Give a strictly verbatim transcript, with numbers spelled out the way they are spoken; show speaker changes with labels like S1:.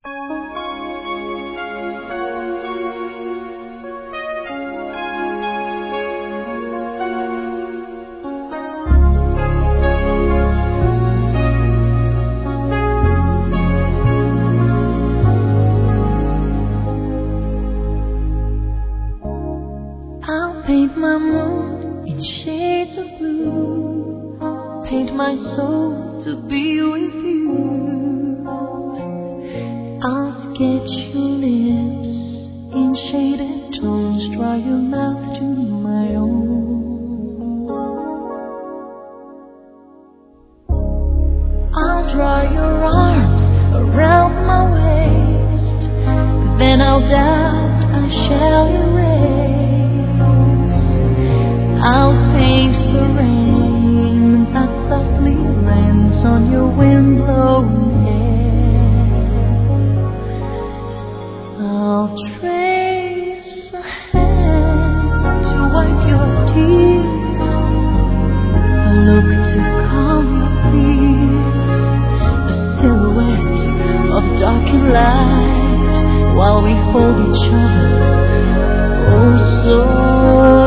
S1: I'll paint my mood in shades of blue, paint my soul to be with you. I'll sketch your lips in shaded tones, draw your mouth to my own. I'll draw your arms around my waist, then I'll doubt I shall erase. I'll paint the rain that softly lands on your wind-blown hair. I'll trace a hand to wipe your tears, a look to calm your fears, a silhouette of dark and light while we hold each other oh so